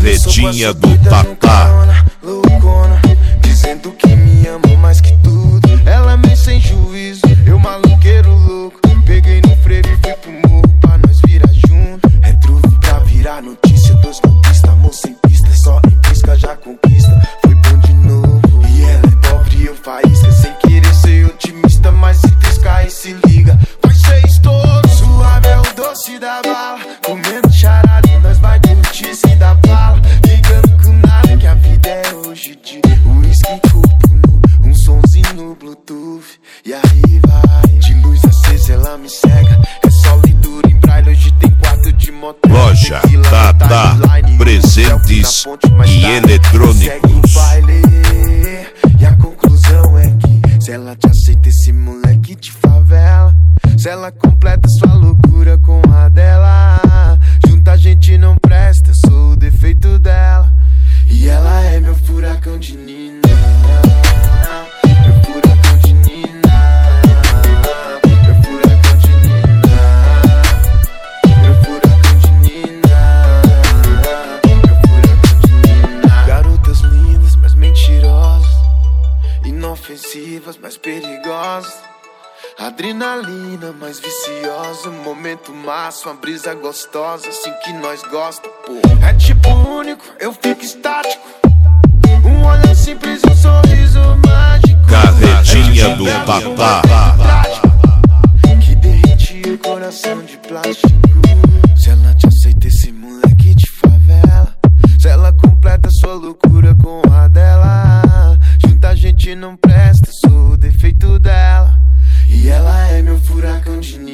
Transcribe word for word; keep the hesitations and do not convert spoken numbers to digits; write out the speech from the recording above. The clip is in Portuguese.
Carretinha do Tatá, loucona, dizendo que me ama mais que tudo. Ela meio sem juízo, eu maluqueiro louco. Peguei no frevo e fui pro morro pra nós virar junto. É truque pra virar notícia, dois conquista, amor sem pista, só em pisca já conquista. Foi bom de novo. E ela é pobre e eu faísca, sem querer ser otimista, mas se triscar e se liga, vai ser estouro. Suave é o doce da bala, comendo charada e nós vai curtir sem dar bala. Ligando com nada que a vida é hoje de uísque e corpo nu, um sonzinho no bluetooth. E aí vai, de luz acesa ela me cega, é só leitura em braille, hoje tem quatro de motel. Loja Tatá, presentes e eletrônicos. E a conclusão é que se ela te aceita, esse moleque de favela, se ela completa sua loucura com a dela, junta a gente não presta, eu sou o defeito dela. E ela é meu furacão de Nina, meu furacão de Nina, meu furacão de Nina, meu furacão de Nina, meu furacão de Nina. Garotas lindas, mas mentirosas, inofensivas, mas perigosas. Adrenalina mais viciosa, um momento massa, uma brisa gostosa, assim que nós gosta, pô. É tipo único, eu fico estático, um olhar simples e um sorriso mágico. Carretinha do Tatá, que derretia o coração de plástico. Se ela te aceita, esse moleque de favela, se ela completa sua loucura com a dela, junta a gente não presta, sou o defeito dela. E ela é meu furacão de Nina.